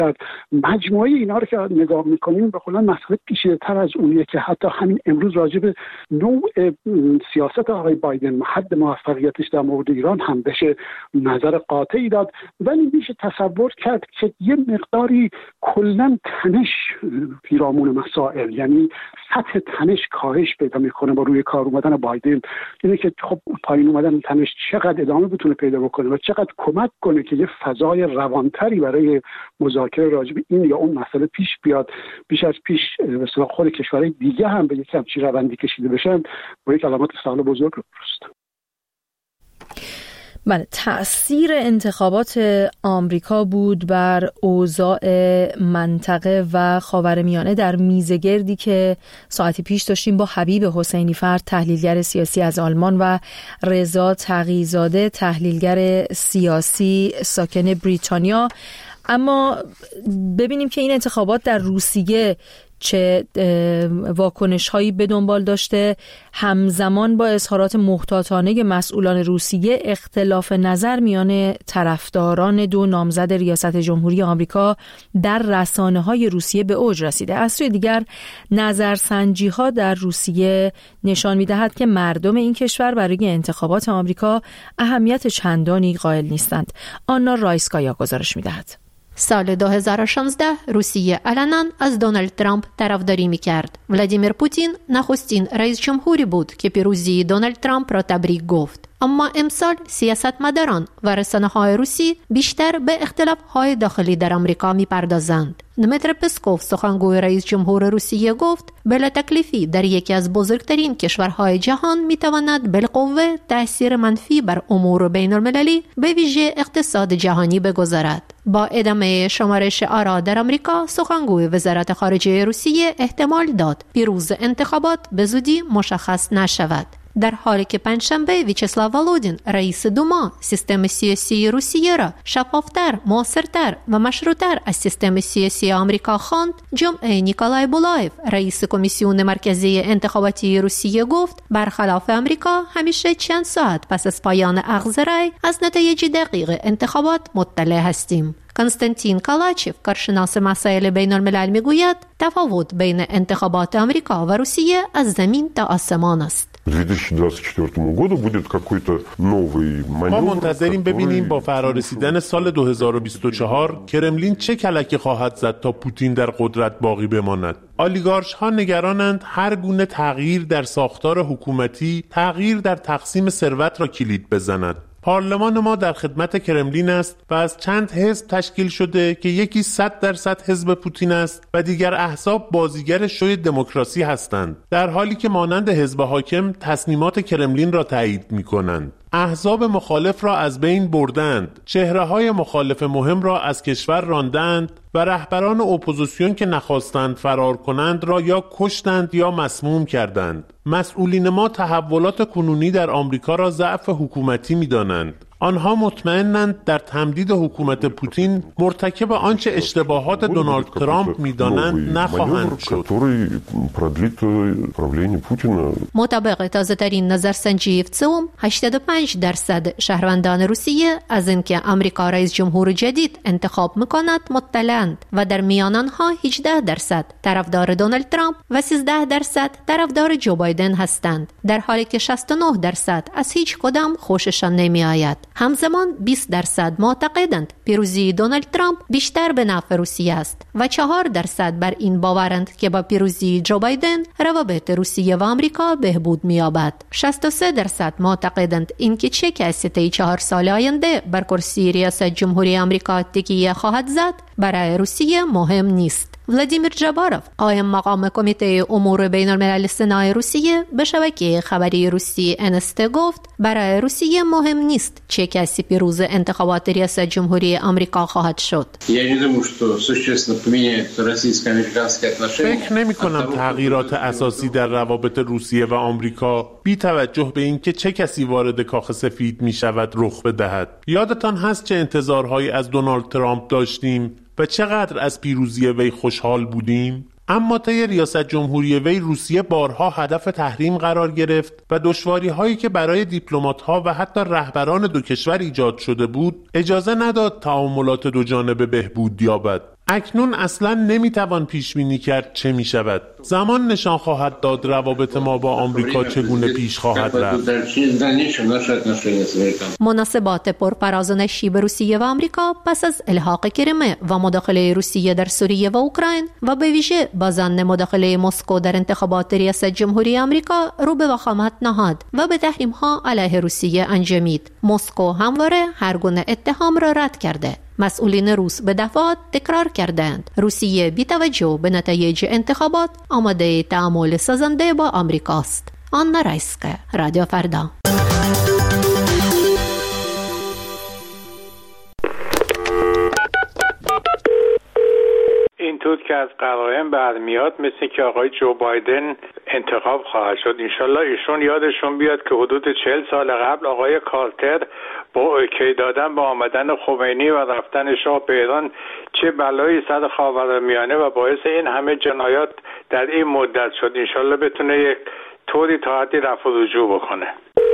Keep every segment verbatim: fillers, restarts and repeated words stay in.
مجموعه اینا رو که نگاه میکنیم به قول مسئله پیچیده‌تر از اونیه که حتی همین امروز راجع به نوع سیاست آقای بایدن، حد موفقیتش در مورد ایران هم بشه نظر قاطعی داد، ولی میشه تصور کرد که یه مقداری کلا تنش پیرامون مسائل، یعنی سطح تنش کاهش پیدا میکنه با روی کار اومدن بایدن. اینه که خب پایین اومدن تنش چقدر ادامه بتونه پیدا بکنه و چقدر کمک کنه که یه فضای روانتری برای مذاکره راجع به این یا اون مسئله پیش بیاد، بیش از پیش مثلا خود کشورهای دیگه هم به یک همچین روندی کشیده بشن، با یک علامت سوال بزرگ رو درست. بله، تأثیر انتخابات آمریکا بود بر اوضاع منطقه و خاورمیانه در میزگردی که ساعتی پیش داشتیم با حبیب حسینی فرد، تحلیلگر سیاسی از آلمان، و رضا تقی‌زاده، تحلیلگر سیاسی ساکن بریتانیا. اما ببینیم که این انتخابات در روسیه چه واکنش هایی به دنبال داشته. همزمان با اظهارات محتاطانه مسئولان روسیه، اختلاف نظر میان طرفداران دو نامزد ریاست جمهوری آمریکا در رسانه های روسیه به اوج رسیده. از سوی دیگر نظرسنجی ها در روسیه نشان میدهد که مردم این کشور برای انتخابات آمریکا اهمیت چندانی قائل نیستند. آنا رایسکایا گزارش میدهد. سال دو هزار و شانزده روسیه علنا از دونالد ترامپ طرفداری می‌کرد. ولادیمیر پوتین نخستین رئیس جمهوری بود که پیروزی دونالد ترامپ را تبریک گفت. اما امسال سیاستمداران و رسانه‌های روسی بیشتر به اختلاف‌های داخلی در آمریکا می‌پردازند. دمیتر پسکوف، سخنگوی رئیس جمهور روسیه، گفت بلا تکلیفی در یکی از بزرگترین کشورهای جهان می‌تواند بالقوه تأثیر منفی بر امور بین‌المللی به ویژه اقتصاد جهانی بگذارد. با ادامه شمارش آرا در آمریکا، سخنگوی وزارت خارجه روسیه احتمال داد پیروز انتخابات به زودی مشخص نشود. در حالی که پنجشنبه ویچسلاو ولودین، رئیس دوما، سیستم سیاسی روسیه را شفافتر، موثرتر و مشروطتر از سیستم سیاسی آمریکا خواند، جمعه نیکولای بولایف، رئیس کمیسیون مرکزی انتخاباتی روسیه، گفت برخلاف آمریکا همیشه چند ساعت پس از پایان اخذ رأی از نتایج دقیق انتخابات مطلع هستیم. کنستانتین کالاچیف، کارشناس مسائل بین الملل، میگوید تفاوت بین انتخابات آمریکا و روسیه از زمین تا آسمان است. ما منتظریم ببینیم با فرارسیدن سال دو هزار و بیست و چهار کرملین چه کلکی خواهد زد تا پوتین در قدرت باقی بماند. آلیگارش ها نگرانند هر گونه تغییر در ساختار حکومتی تغییر در تقسیم ثروت را کلید بزند. پارلمان ما در خدمت کرملین است و از چند حزب تشکیل شده که یکی صد درصد حزب پوتین است و دیگر احزاب بازیگر شوی دموکراسی هستند، در حالی که مانند حزب حاکم تصمیمات کرملین را تایید می کنند. احزاب مخالف را از بین بردند، چهره‌های مخالف مهم را از کشور راندند و رهبران اپوزیسیون که نخواستند فرار کنند را یا کشتند یا مسموم کردند. مسئولین ما تحولات کنونی در آمریکا را ضعف حکومتی می‌دانند. آنها مطمئنند در تمدید حکومت پوتین مرتکب آنچه اشتباهات دونالد ترامپ می‌دانند نخواهند شد. مطابق تازه‌ترین نظرسنجی افسوم، هشتاد و پنج درصد شهروندان روسیه از اینکه آمریکا رئیس جمهور جدید انتخاب می‌کند مطلعند و در میان آنها هجده درصد طرفدار دونالد ترامپ و سیزده درصد طرفدار جو بایدن هستند، در حالی که شصت و نه درصد از هیچ کدام خوششان نمی‌آید. همزمان بیست درصد معتقدند پیروزی دونالد ترامپ بیشتر به نفع روسیه است و چهار درصد بر این باورند که با پیروزی جو بایدن روابط روسیه و آمریکا بهبود می‌یابد. شصت و سه درصد معتقدند اینکه چه کسی طی چهار سال آینده بر کرسی ریاست جمهوری آمریکا تکیه خواهد زد برای روسیه مهم نیست. ولادیمیر جباروف، قائم مقام کمیته امور بین الملل سنای روسیه، به شبکه خبری روسی ان اس تی گفت برای روسیه مهم نیست چه کسی پیروز انتخابات ریاست جمهوری آمریکا خواهد شد. فکر نمی کنم تغییرات اساسی در روابط روسیه و آمریکا بی توجه به اینکه چه کسی وارد کاخ سفید می شود رخ بدهد. یادتان هست چه انتظارهایی از دونالد ترامپ داشتیم و چقدر از پیروزی وی خوشحال بودیم؟ اما طی ریاست جمهوری وی روسیه بارها هدف تحریم قرار گرفت و دشواری هایی که برای دیپلمات ها و حتی رهبران دو کشور ایجاد شده بود اجازه نداد تعاملات دو جانبه بهبود یابد. اکنون اصلا نمیتوان پیش بینی کرد چه میشود. زمان نشان خواهد داد روابط ما با آمریکا چگونه پیش خواهد رفت. مناسبات پرفراز و نشیب روسیه و آمریکا پس از الحاق کریمه و مداخله روسیه در سوریه و اوکراین و به ویژه با ظن مداخله مسکو در انتخابات ریاست جمهوری آمریکا رو به وخامت نهاد و به تحریم‌ها علیه روسیه انجامید. مسکو همواره هر گونه اتهام را رد کرده. مسئولین روس به دفعات تکرار کردند روسیه بی توجه به نتایج انتخابات آماده تعامل سازنده با آمریکاست. آنا رایسکه، رادیو فردا. اینطور که از قرائن برمیاد مثل که آقای جو بایدن انتخاب خواهد شد. انشالله ایشون یادشون بیاد که حدود چهل سال قبل آقای کارتر با اوکی دادن با آمدن خمینی و رفتن شاه به ایران چه بلایی سر خاورمیانه و باعث این همه جنایات در این مدت شد. انشالله بتونه یک طوری تا حدی رفع و رجوع بکنه.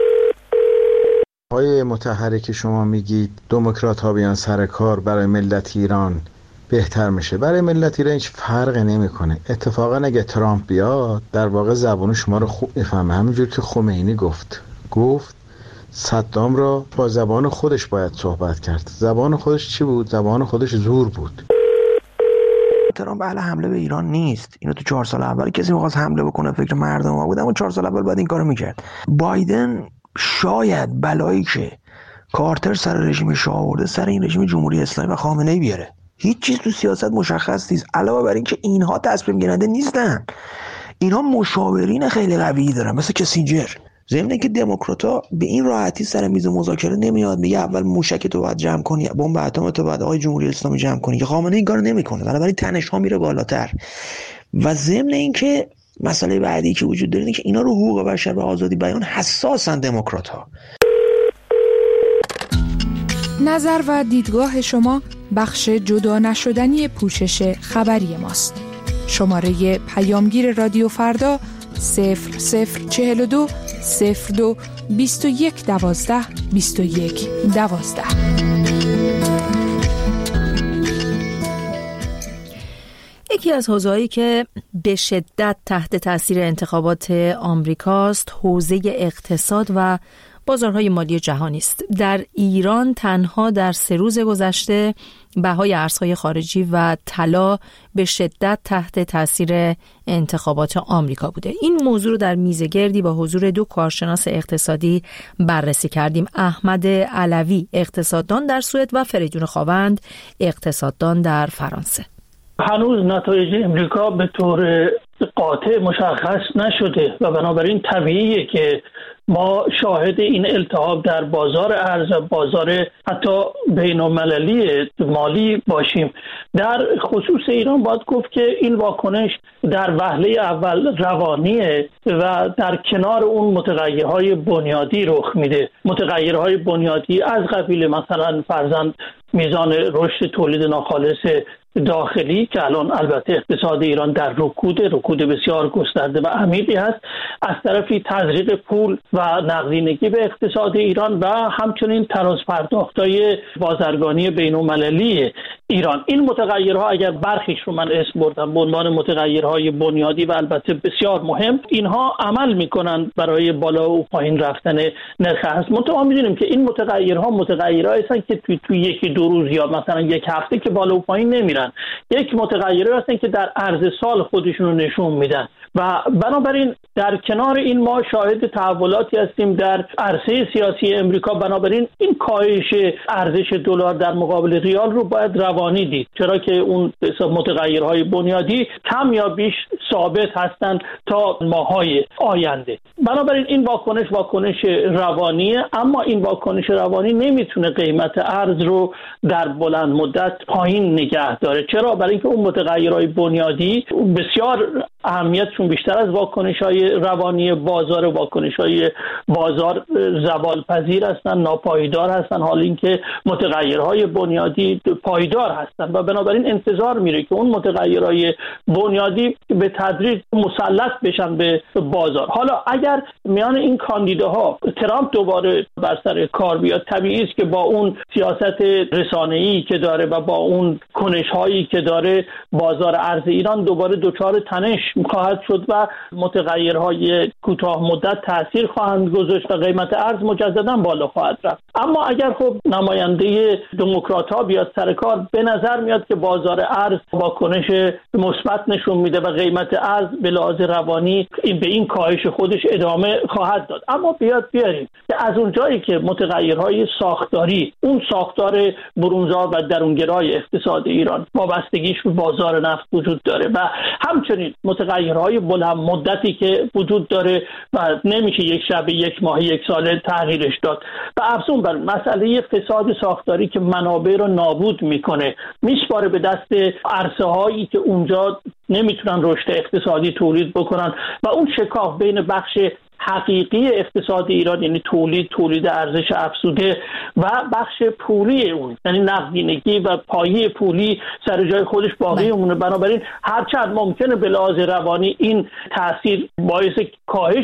آقای مطهری که شما میگید دموکرات ها بیان سر کار برای ملت ایران بهتر میشه، برای ملت ایران هیچ فرقی نمیکنه. اتفاقا اگه ترامپ بیاد در واقع زبان شما رو خوب میفهمه، همینجور که خمینی گفت گفت صدام را با زبان خودش باید صحبت کرد. زبان خودش چی بود؟ زبان خودش زور بود. ترامپ اهل حمله به ایران نیست. اینو تو چهار سال اول کسی می‌خواست حمله بکنه فکر مردم ما بود، اما چهار سال اول بعد این کارو میکرد. بایدن شاید بلایی که کارتر سر رژیم شاه آورده سر این رژیم جمهوری اسلامی و خامنه‌ای بیاره. هیچ چیز تو سیاست مشخص نیست، علاوه بر این که اینها تصمیم گیرنده نیستن. اینها مشاورین خیلی قوی دارن مثل کسینجر. ضمن اینکه دموکرات‌ها به این راحتی سر میز مذاکره نمیاد میگه اول موشک تو باید جمع کنی، بمب اتم تو باید آقای جمهوری اسلامی جمع کنی، که خامنه‌ای این کارو نمیکنه، بنابراین تنش‌ها میره بالاتر. و ضمن اینکه مسئله بعدی که وجود داره اینه که اینا رو حقوق بشر و آزادی بیان حساسن دموکرات‌ها. نظر و دیدگاه شما بخش جدا نشدنی پوشش خبری ماست. شماره پیامگیر رادیو فردا صفر صفر چهل و دو صفر دو بیست و یک دوازده بیست و یک دوازده. یکی از حوزه‌هایی که به شدت تحت تاثیر انتخابات آمریکاست حوزه اقتصاد و بازارهای مالی جهانی است. در ایران تنها در سه روز گذشته بهای ارزهای خارجی و طلا به شدت تحت تاثیر انتخابات آمریکا بوده. این موضوع رو در میزگردی با حضور دو کارشناس اقتصادی بررسی کردیم. احمد علوی اقتصاددان در سوئد و فریدون خاوند اقتصاددان در فرانسه. هنوز نتایج امریکا به طور قاطع مشخص نشده و بنابراین طبیعیه که ما شاهد این التهاب در بازار ارز و بازار حتی بین‌المللی مالی باشیم. در خصوص ایران باید گفت که این واکنش در وهله اول روانیه و در کنار اون متغیرهای بنیادی رخ میده. متغیرهای بنیادی از قبیل مثلا فرضاً میزان رشد تولید ناخالص داخلی که الان البته اقتصاد ایران در رکود رکود بسیار گسترده و عمیقی هست، از طرفی تزریق پول و نقدینگی به اقتصاد ایران و همچنین تراز پرداخت‌های بازرگانی بین‌المللی ایران. این متغیرها اگر برخیش رو من اسم بردم به عنوان متغیرهای بنیادی و البته بسیار مهم، اینها عمل میکنن برای بالا و پایین رفتن نرخ ارز. منتها میدونیم که این متغیرها متغیرهایی هستن که توی توی یکی دو روز یا مثلا یک هفته که بالا و پایین نمیرن. یک متغیرهایی هستن که در عرض سال خودشون رو نشون میدن و بنابراین در کنار این ما شاهد تحولاتی هستیم در عرصه سیاسی امریکا. بنابراین این کاهش ارزش دلار در مقابل ریال رو باید روانی دید، چرا که اون متغیرهای بنیادی کم یا بیش ثابت هستند تا ماهای آینده. بنابراین این واکنش واکنش روانیه، اما این واکنش روانی نمیتونه قیمت ارز رو در بلند مدت پایین نگه داره. چرا؟ برای اینکه اون متغیرهای بنیادی بسیار اهمیتشون بیشتر از واکنش‌های روانی بازار، واکنش‌های بازار زوال پذیر هستن، ناپایدار هستن، حال اینکه متغیرهای بنیادی پایدار هستن و بنابراین انتظار میره که اون متغیرهای بنیادی به تدریج مسلط بشن به بازار. حالا اگر میان این کاندیداها ترامپ دوباره بر سر کار بیاد، طبیعی است که با اون سیاست رسانه‌ای که داره و با اون کنش‌هایی که داره بازار ارز ایران دوباره دچار تنش خواهد شد و متغیرهای کوتاه مدت تاثیر خواهند گذاشت و قیمت ارز مجددا بالا خواهد رفت. اما اگر خب نماینده دموکرات‌ها بیاد سر کار، به نظر میاد که بازار ارز واکنش مثبت نشون میده و قیمت ارز به لحاظ روانی این به این کاهش خودش ادامه خواهد داد. اما بیاد بیاریم که از اونجایی که متغیرهای ساختاری، اون ساختار برونزا و درونگرای اقتصاد ایران وابستگیش به بازار نفت وجود داره و همچنین متغیرهای بلند مدتی که وجود داره و نمیشه یک شب، یک ماه، یک ساله تغییرش داد و افزون بر مسئله فساد ساختاری که منابع رو نابود میکنه، میسپاره به دست عرصه هایی که اونجا نمیتونن رشد اقتصادی تولید بکنن و اون شکاف بین بخش حقیقی اقتصاد ایران، یعنی تولید تولید ارزش افزوده و بخش پولی اون، یعنی نقدینگی و پایه پولی سر جای خودش باقی مونه. بنابراین هرچند ممکنه به لحاظ روانی این تاثیر باعث کاهش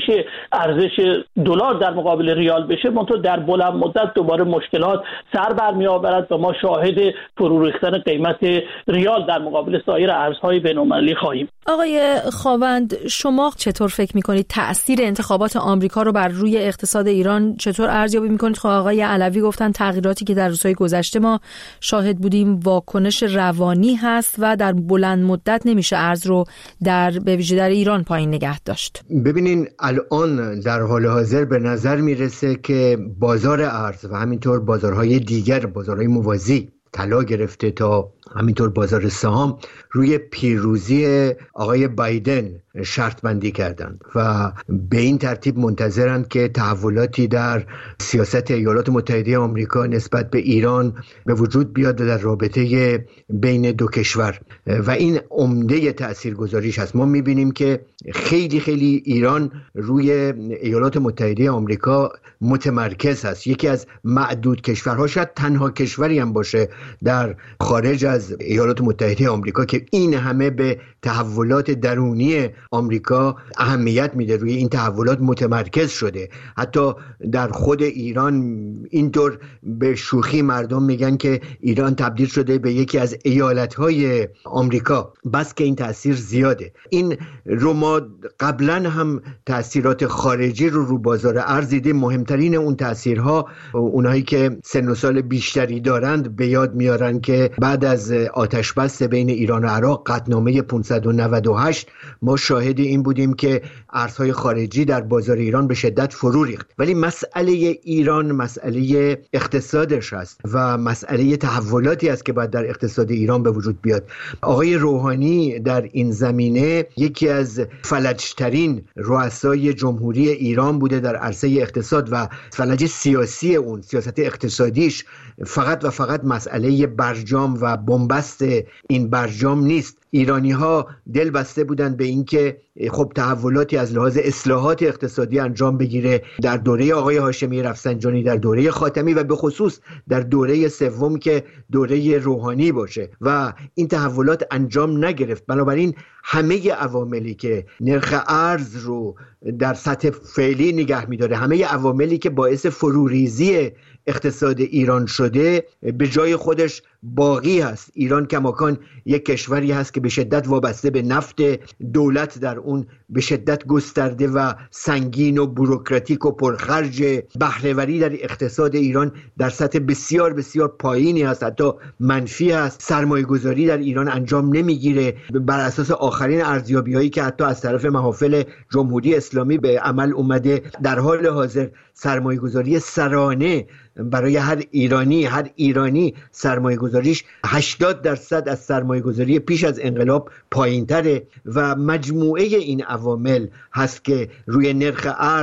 ارزش دلار در مقابل ریال بشه، منتها در بلند مدت دوباره مشکلات سر برمی‌آورد و ما شاهد فرو ریختن قیمت ریال در مقابل سایر ارزهای بین‌المللی خواهیم. آقای خاوند، شما چطور فکر می‌کنید تأثیر انتخابات آمریکا رو بر روی اقتصاد ایران چطور ارزیابی می‌کنید؟ خب آقای علوی گفتن تغییراتی که در روزهای گذشته ما شاهد بودیم واکنش روانی هست و در بلند مدت نمیشه ارز رو در به ویژه در ایران پایین نگه داشت. ببینین الان در حال حاضر به نظر میرسه که بازار ارز و همینطور بازارهای دیگر، بازارهای موازی، طلا گرفته تا همینطور بازار سهام، روی پیروزی آقای بایدن شرط بندی کردند و به این ترتیب منتظرند که تحولاتی در سیاست ایالات متحده آمریکا نسبت به ایران به وجود بیاد در رابطه بین دو کشور و این عمده تاثیرگذاریش هست. ما میبینیم که خیلی خیلی ایران روی ایالات متحده آمریکا متمرکز هست، یکی از معدود کشورها، شاید تنها کشوری هم باشه در خارج از ایالات متحده آمریکا که این همه به تحولات درونی آمریکا اهمیت میده، روی این تحولات متمرکز شده. حتی در خود ایران اینطور به شوخی مردم میگن که ایران تبدیل شده به یکی از ایالتهای آمریکا، بس که این تأثیر زیاده. این رو ما قبلا هم تأثیرات خارجی رو رو بازار ارز دیدیم. مهمترین اون تأثیرها اونایی که سن و سال بیشتری دارند به یاد میارن که بعد از آتش بس بین ایران و عراق، قطعنامه پانصد و نود و هشت، ما شاهد این بودیم که ارزهای خارجی در بازار ایران به شدت فرو ریخت. ولی مسئله ایران مسئله اقتصادش است و مسئله تحولاتی است که باید در اقتصاد ایران به وجود بیاد. آقای روحانی در این زمینه یکی از فلجترین رؤسای جمهوری ایران بوده در عرصه اقتصاد و فلج سیاسی اون، سیاست اقتصادیش فقط و فقط مسئله برجام و بنبست این برجام نیست. ایرانی ها دل بسته بودند به اینکه خب تحولاتی از لحاظ اصلاحات اقتصادی انجام بگیره در دوره آقای هاشمی رفسنجانی، در دوره خاتمی و به خصوص در دوره سوم که دوره روحانی باشه و این تحولات انجام نگرفت. بنابراین همه عواملی که نرخ ارز رو در سطح فعلی نگه می‌داره، همه عواملی که باعث فروریزی اقتصاد ایران شده به جای خودش باقی هست. ایران کماکان یک کشوری هست که به شدت وابسته به نفت، دولت در اون به شدت گسترده و سنگین و بوروکراتیک و پرخرج، بهره‌وری در اقتصاد ایران در سطح بسیار بسیار پایینی هست، حتی منفی هست. سرمایه‌گذاری در ایران انجام نمیگیره بر اساس آخرین ارزیابی‌هایی که حتی از طرف محافل جمهوری اسلامی به عمل اومده. در حال حاضر سرمایه‌گذاری سرانه برای هر ایرانی هر ایرانی سرمایه‌گذاریش هشتاد درصد از سرمایه‌گذاری پیش از انقلاب پایین‌تره و مجموعه این عوامل هست که روی نرخ ارز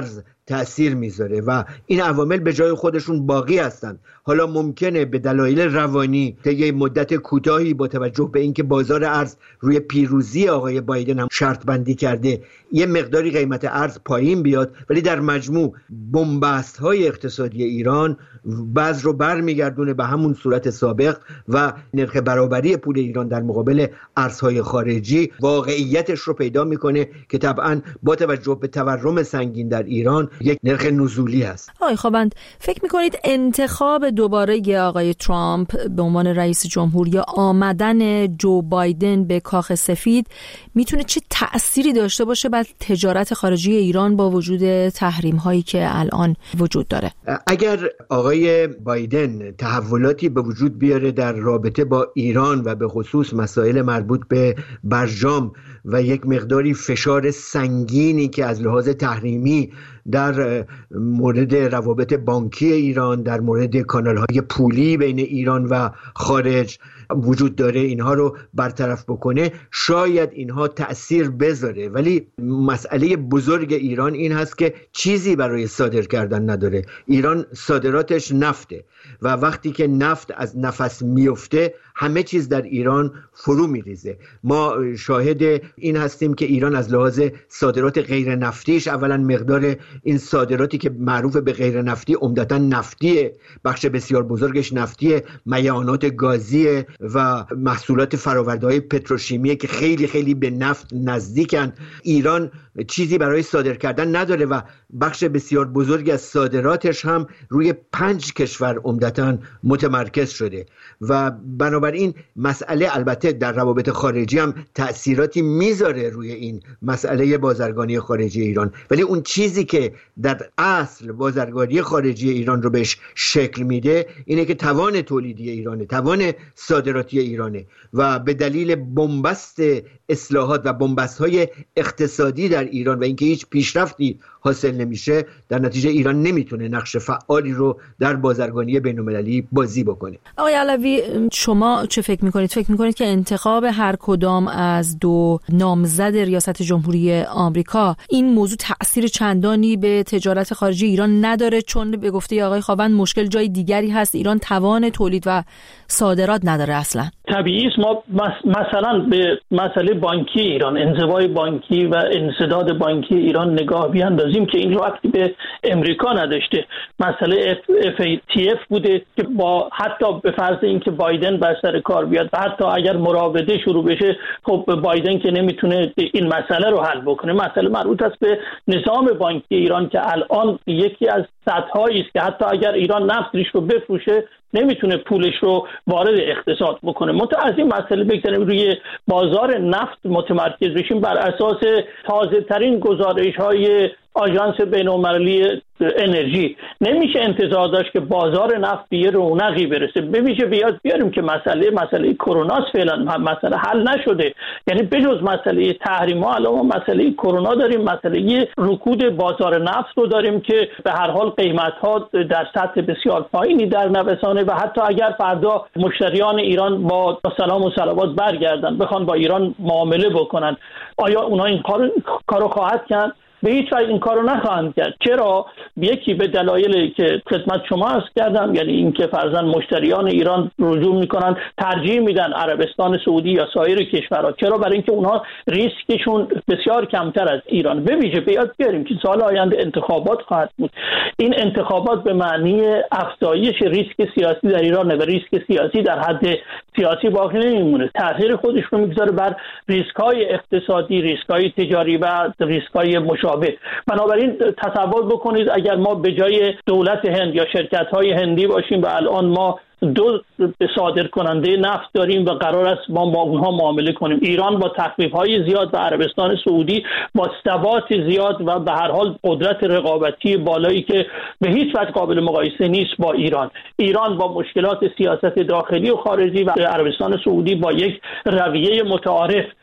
تأثیر میذاره و این عوامل به جای خودشون باقی هستن. حالا ممکنه به دلایل روانی طی مدت کوتاهی با توجه به اینکه بازار ارز روی پیروزی آقای بایدن هم شرط بندی کرده یه مقداری قیمت ارز پایین بیاد، ولی در مجموع بنبست های اقتصادی ایران بعض رو برمیگردونه به همون صورت سابق و نرخ برابری پول ایران در مقابل ارزهای خارجی واقعیتش رو پیدا میکنه که طبعا با توجه به تورم سنگین در ایران یک نرخ نزولی هست. آقای خوابند، فکر میکنید انتخاب دوباره آقای ترامپ به عنوان رئیس جمهور یا آمدن جو بایدن به کاخ سفید میتونه چه تأثیری داشته باشه بر تجارت خارجی ایران با وجود تحریم هایی که الان وجود داره؟ اگر آقای بایدن تحولاتی به وجود بیاره در رابطه با ایران و به خصوص مسائل مربوط به برجام و یک مقداری فشار سنگینی که از لحاظ تحریمی در مورد روابط بانکی ایران، در مورد کانال‌های پولی بین ایران و خارج وجود داره، اینها رو برطرف بکنه، شاید اینها تأثیر بذاره. ولی مسئله بزرگ ایران این هست که چیزی برای صادر کردن نداره. ایران صادراتش نفته و وقتی که نفت از نفس میفته همه چیز در ایران فرو میریزه. ما شاهد این هستیم که ایران از لحاظ صادرات غیر نفتیش، اولا مقدار این صادراتی که معروف به غیر نفتی عمدتاً نفتیه، بخش بسیار بزرگش نفتیه، میانات گازیه و محصولات فرآورده‌های پتروشیمیه که خیلی خیلی به نفت نزدیکن. ایران چیزی برای صادر کردن نداره و بخش بسیار بزرگی از صادراتش هم روی پنج کشور عمدتاً متمرکز شده و بنابراین مسئله البته در روابط خارجی هم تأثیراتی میذاره روی این مسئله بازرگانی خارجی ایران، ولی اون چیزی که در اصل بازرگانی خارجی ایران رو بهش شکل میده اینه که توان تولیدی ایرانه، توان صادراتی ایرانه و به دلیل بنبست اصلاحات و بنبست‌های اقتصادی در ایران و اینکه هیچ پیشرفتی حاصل نمیشه، در نتیجه ایران نمیتونه نقش فعالی رو در بازرگانی بین‌المللی بازی بکنه. آقای علوی، شما چه فکر میکنید؟ فکر میکنید که انتخاب هر کدام از دو نامزد ریاست جمهوری آمریکا این موضوع تأثیر چندانی به تجارت خارجی ایران نداره، چون به گفته آقای خاوند مشکل جای دیگری هست، ایران توان تولید و صادرات نداره اصلا؟ طبیعی است. ما مثلا به مسئله بانکی ایران، انزوای بانکی و انسداد بانکی ایران نگاه بیاندازیم که این وقتی به امریکا نداشته. مسئله اف ای تی اف بوده که با حتی به فرض اینکه بایدن بر سر کار بیاد و حتی اگر مراوده شروع بشه، خب بایدن که نمیتونه این مسئله رو حل بکنه. مسئله مربوط است به نظام بانکی ایران که الان یکی از سطحایی است که حتی اگر ایران نفتش رو بفروشه نمیتونه پولش رو وارد اقتصاد بکنه. منتها از این مسئله بگذاریم روی بازار نفت متمرکز بشیم بر اساس تازه ترین گزارش های آژانس بین‌المللی انرژی. نمیشه انتظار داشت که بازار نفت به یه رونقی برسه. بمیشه بیاد بیاریم که مسئله مسئله کرونا فعلا مسئله حل نشده، یعنی بجز مسئله تحریم ها الان مسئله کرونا داریم، مسئله رکود بازار نفت رو داریم که به هر حال قیمت ها در سطح بسیار پایینی در نوسانه و حتی اگر فردا مشتریان ایران با سلام و صلوات برگردن بخوان با ایران معامله بکنن، آیا اونا این کارو کارو خواهد کرد؟ به هیچ وجه این کارو نخواهند کرد. چرا؟ یکی به دلایلی که خدمت شما عرض کردم، یعنی اینکه فرضاً مشتریان ایران رجوع میکنن، ترجیح میدن عربستان سعودی یا سایر کشورها. چرا؟ برای اینکه اونها ریسکشون بسیار کمتر از ایران. به ویژه بیاد بیاریم که سال آینده انتخابات خواهد بود. این انتخابات به معنی افزایش ریسک سیاسی در ایران و ریسک سیاسی در حد سیاسی باقی نمیمونه. تاثیر خودش رو میگذاره بر ریسک‌های اقتصادی، ریسک‌های تجاری و ریسک‌های مشابه. بنابراین تصور بکنید اگر ما به جای دولت هند یا شرکت‌های هندی باشیم و الان ما دو صادر کننده نفت داریم و قرار است ما با اونها معامله کنیم، ایران با تخفیف‌های زیاد و عربستان سعودی با ثبات زیاد و به هر حال قدرت رقابتی بالایی که به هیچ وجه قابل مقایسه نیست با ایران، ایران با مشکلات سیاست داخلی و خارجی و عربستان سعودی با یک رویه متعارف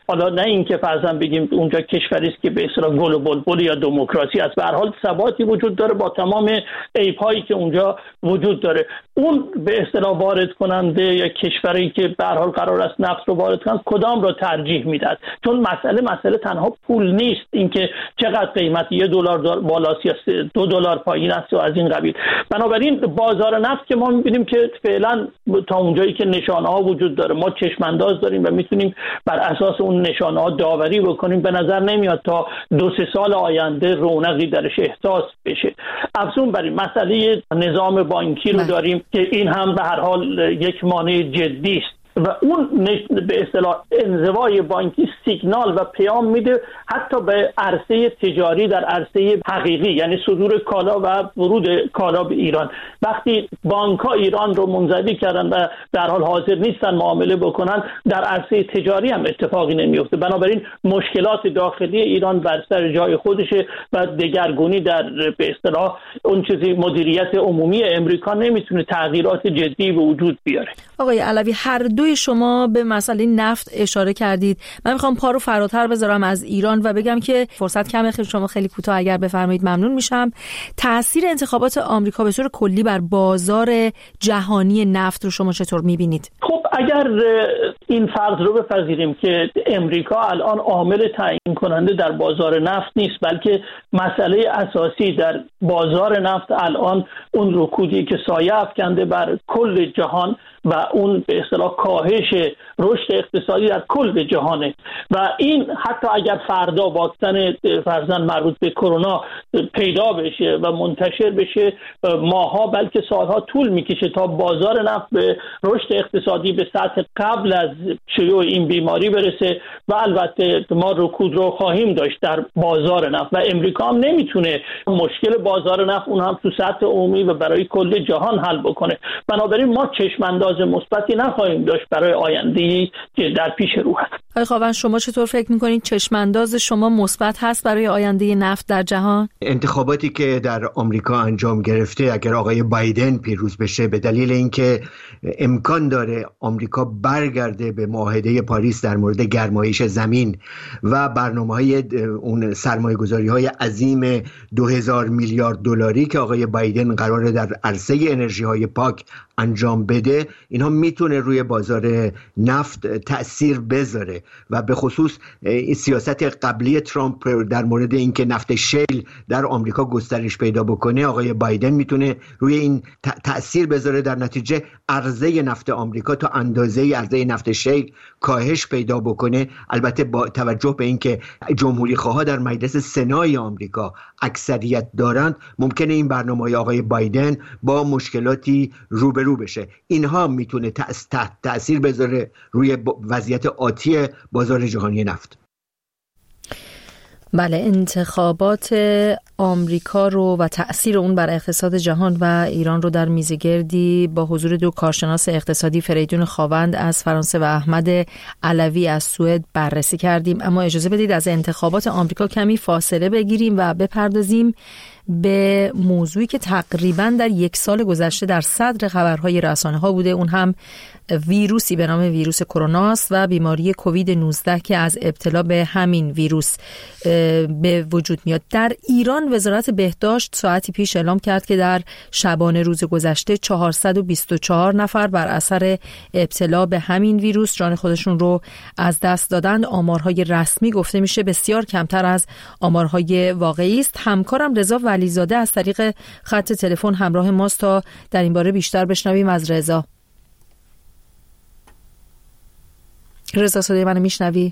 حالا نه اینکه فرضاً بگیم اونجا کشوری است که به اصطلاح گل و بلبل یا دموکراسی است، به هر حال ثباتی وجود داره با تمام عیب‌هایی که اونجا وجود داره. اون به اصطلاح وارد کننده یا کشوری که به هر حال قرار است نفت رو وارد کنه کدام رو ترجیح میداد؟ چون مسئله مسئله تنها پول نیست، اینکه چقدر قیمت یک دلار بالاست یا دو دلار پایین است و از این قبیل. بنابراین بازار نفت که ما می‌بینیم که فعلا تا اونجایی که نشانه‌ها وجود داره ما چشم انداز داریم و میتونیم بر اساس اون نشانه‌ها داوری بکنیم، به نظر نمیاد تا دو سه سال آینده رونقی درش احساس بشه. افزون بر این مسئله نظام بانکی رو داریم که این هم به هر حال یک مانع جدی است و اون به اصطلاح انزوای بانکی سیگنال و پیام میده حتی به عرصه تجاری در عرصه حقیقی، یعنی صدور کالا و ورود کالا به ایران. وقتی بانک‌ها ایران رو منزوی کردن و در حال حاضر نیستن معامله بکنن، در عرصه تجاری هم اتفاقی نمیفته. بنابراین مشکلات داخلی ایران بر سر جای خودشه و دگرگونی در به اصطلاح اون چیزی مدیریت عمومی امریکا نمیتونه تغییرات جدی به وجود بیاره. آقای علوی، هر دوی شما به مسئله نفت اشاره کردید. من میخوام پا رو فراتر بذارم از ایران و بگم که فرصت کمه، خیلی شما خیلی کوتاه اگر بفرمایید ممنون میشم. تأثیر انتخابات آمریکا به طور کلی بر بازار جهانی نفت رو شما چطور میبینید؟ خب اگر این فرض رو بپذیریم که امریکا الان عامل تعیین کننده در بازار نفت نیست، بلکه مسئله اساسی در بازار نفت الان اون رکودی که سایه افکنده بر کل جهان و اون به اصطلاح کاهش رشد اقتصادی در کل جهانه و این حتی اگر فردا واکسن فرضاً مربوط به کرونا پیدا بشه و منتشر بشه، ماها بلکه سالها طول میکشه تا بازار نفت به رشد اقتصادی به سطح قبل از شیوع این بیماری برسه و البته ما رکود رو خواهیم داشت در بازار نفت و امریکا هم نمیتونه مشکل بازار نفت اون هم تو سطح عمومی و برای کل جهان حل بکنه. بنابراین ما چشم انداز مثبتی نخواهیم داشت برای آینده‌ای که در پیش رو هست. آقای خاون، شما چطور فکر می‌کنید چشم انداز شما مثبت هست برای آینده نفت در جهان؟ انتخاباتی که در آمریکا انجام گرفته اگر آقای بایدن پیروز بشه، به دلیل اینکه امکان داره آمریکا برگرده به معاهده پاریس در مورد گرمایش زمین و برنامه‌های اون سرمایه‌گذاری‌های عظیم دو هزار میلیارد دلاری که آقای بایدن قراره در عرصه انرژی‌های پاک انجام بده، اینها میتونه روی بازار نفت تأثیر بذاره و به خصوص سیاست قبلی ترامپ در مورد اینکه نفت شیل در آمریکا گسترش پیدا بکنه، آقای بایدن میتونه روی این تأثیر بذاره. در نتیجه عرضه نفت آمریکا تا اندازه عرضه نفت شیل کاهش پیدا بکنه. البته با توجه به اینکه جمهوری خواها در مجلس سنای آمریکا اکثریت دارند، ممکنه این برنامه‌های آقای بایدن با مشکلاتی روبرو بشه. اینها میتونه تأثیر بذاره روی وضعیت آتی بازار جهانی نفت. بله، انتخابات آمریکا رو و تأثیر اون بر اقتصاد جهان و ایران رو در میزگردی با حضور دو کارشناس اقتصادی، فریدون خاوند از فرانسه و احمد علوی از سوئد بررسی کردیم. اما اجازه بدید از انتخابات آمریکا کمی فاصله بگیریم و بپردازیم به موضوعی که تقریباً در یک سال گذشته در صدر خبرهای رسانه‌ها بوده، اون هم ویروسی به نام ویروس کرونا است و بیماری کووید نوزده که از ابتلا به همین ویروس به وجود میاد. در ایران وزارت بهداشت ساعتی پیش اعلام کرد که در شبانه روز گذشته چهارصد و بیست و چهار نفر بر اثر ابتلا به همین ویروس جان خودشون رو از دست دادند. آمارهای رسمی گفته میشه بسیار کمتر از آمارهای واقعی است. همکارم رضا ولیزاده از طریق خط تلفن همراه ماست تا در این باره بیشتر بشنویم از رضا. رضا، صدای منو میشنوی؟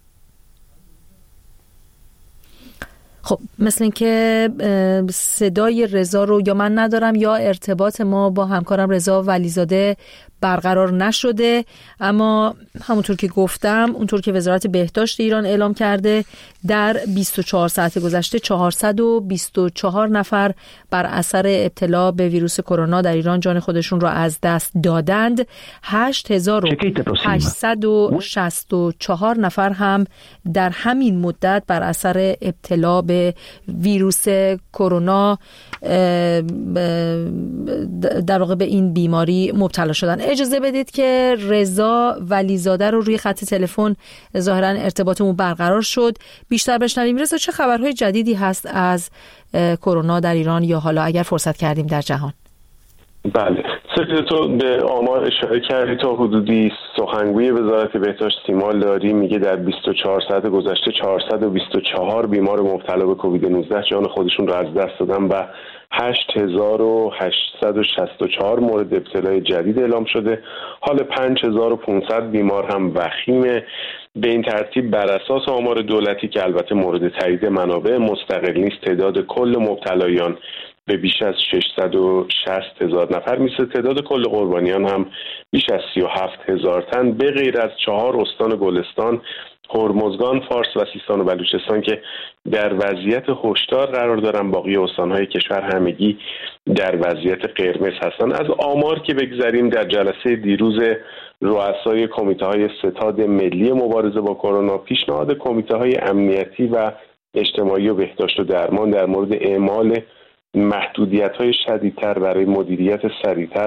خب مثل این که صدای رضا رو یا من ندارم یا ارتباط ما با همکارم رضا ولیزاده برقرار نشده. اما همونطور که گفتم، اونطور که وزارت بهداشت ایران اعلام کرده، در بیست و چهار ساعت گذشته چهارصد و بیست و چهار نفر بر اثر ابتلا به ویروس کرونا در ایران جان خودشون را از دست دادند. هشت هزار و هشتصد و شصت و چهار نفر هم در همین مدت بر اثر ابتلا به ویروس کرونا در واقع به این بیماری مبتلا شدن. اجازه بدید که رضا ولیزاده رو روی خط تلفن، ظاهراً ارتباطمون برقرار شد، بیشتر بشنویم. رضا، چه خبرهای جدیدی هست از کرونا در ایران یا حالا اگر فرصت کردیم در جهان؟ بله، سپید تو به آمار اشاره کردی. تا حدودی سخنگوی وزارت بهداشت سیمال داری میگه در بیست و چهار ساعت گذشته چهارصد و بیست و چهار بیمار مبتلا به کووید نوزده جان خودشون رو از دست دادن و هشت هزار و هشتصد و شصت و چهار مورد ابتلای جدید اعلام شده. حال پنج هزار و پانصد بیمار هم وخیمه. به این ترتیب بر اساس آمار دولتی که البته مورد تایید منابع مستقل نیست، تعداد کل مبتلایان به بیش از ششصد و شصت هزار نفر میشه. تعداد کل قربانیان هم بیش از سی و هفت هزار تن، به غیر از چهار استان گلستان، هرمزگان، فارس و سیستان و بلوچستان که در وضعیت هشدار قرار دارن. باقی استان‌های کشور همگی در وضعیت قرمز هستند. از آمار که بگذریم، در جلسه دیروز رؤسای کمیته‌های ستاد ملی مبارزه با کرونا، پیشنهاد کمیته‌های امنیتی و اجتماعی و بهداشت و درمان در مورد اعمال محدودیت‌های شدیدتر برای مدیریت سریعتر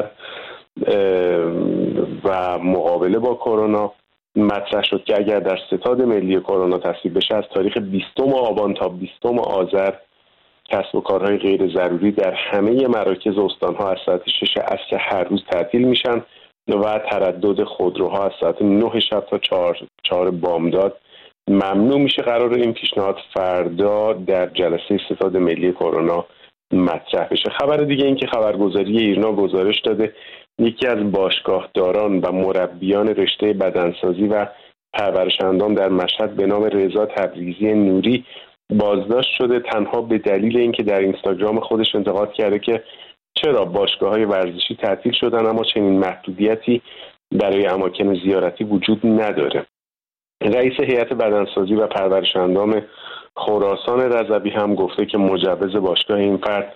و مقابله با کرونا مطرح شد که اگر در ستاد ملی کرونا تصویب بشه، از تاریخ بیستم آبان تا بیستم آذر کسب و کارهای غیر ضروری در همه مراکز استان‌ها از ساعت شش عصر هر روز تعطیل میشن و تردد خودروها از ساعت نه شب تا چهار بامداد ممنوع میشه. قرار این پیشنهاد فردا در جلسه ستاد ملی کرونا مطرح بشه. خبر دیگه این که خبرگزاری ایرنا گزارش داده یکی از باشگاهداران و مربیان رشته بدنسازی و پرورش اندام در مشهد به نام رضا تبریزی نوری بازداشت شده، تنها به دلیل اینکه در اینستاگرام خودش انتقاد کرده که چرا باشگاه‌های ورزشی تعطیل شدن اما چنین محدودیتی برای اماکن زیارتی وجود نداره. رئیس هیئت بدنسازی و پرورش اندام خراسان رضوی هم گفته که مجوز باشگاه این فرد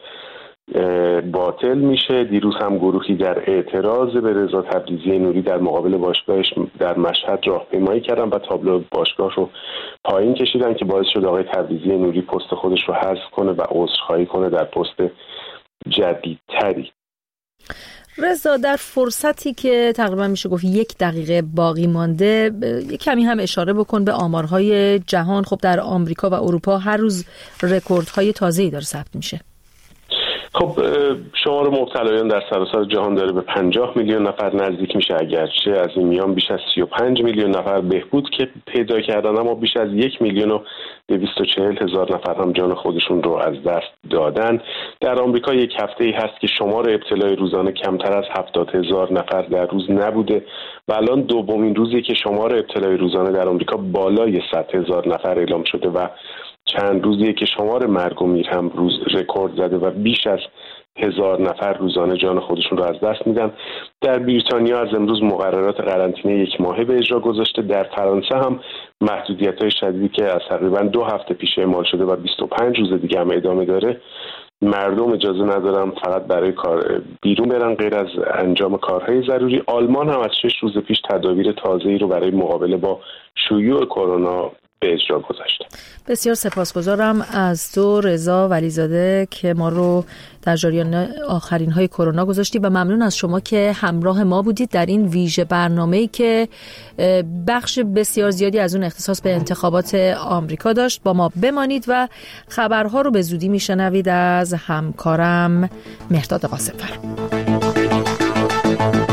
باطل میشه. دیروز هم گروهی در اعتراض به رضا تبریزی نوری در مقابل باشگاهش در مشهد راهپیمایی کردن و تابلو باشگاه رو پایین کشیدن که باعث شد آقای تبریزی نوری پست خودش رو حذف کنه و عذرخواهی کنه در پست جدیدتری. رضا، در فرصتی که تقریبا میشه گفت یک دقیقه باقی مانده، یک کمی هم اشاره بکن به آمارهای جهان. خب در آمریکا و اروپا هر روز رکوردهای تازه‌ای داره ثبت میشه. خب شمار مبتلایان در سراسر جهان داره به پنجاه میلیون نفر نزدیک میشه، اگرچه از این میان بیش از سی و پنج میلیون نفر بهبود که پیدا کردن، اما بیش از یک میلیون و دویست و چهل هزار نفر هم جان خودشون رو از دست دادن. در آمریکا یک هفته ای هست که شمار ابتلای روزانه کمتر از هفتاد هزار نفر در روز نبوده و الان دومین روزی که شمار ابتلای روزانه در آمریکا بالای صد هزار نفر اعلام شده و چند روزیه که شمار مرگ و میر هم روز رکورد زده و بیش از هزار نفر روزانه جان خودشون رو از دست میدن. در بریتانیا از امروز مقررات قرنطینه یک ماهه به اجرا گذاشته. در فرانسه هم محدودیت‌های شدیدی که از تقریبا دو هفته پیش اعمال شده و بیست و پنج روز دیگه هم ادامه داره، مردم اجازه ندارن فقط برای کار بیرون برن غیر از انجام کارهای ضروری. آلمان هم از شش روز پیش تدابیر تازه‌ای رو برای مقابله با شیوع کرونا به اجرا گذاشته. بسیار سپاسگزارم از تو رضا ولیزاده که ما رو در جریان آخرین های کرونا گذاشتی و ممنون از شما که همراه ما بودید در این ویژه برنامه‌ای که بخش بسیار زیادی از اون اختصاص به انتخابات آمریکا داشت. با ما بمانید و خبرها رو به زودی میشنوید از همکارم مهرداد قاسم‌فر.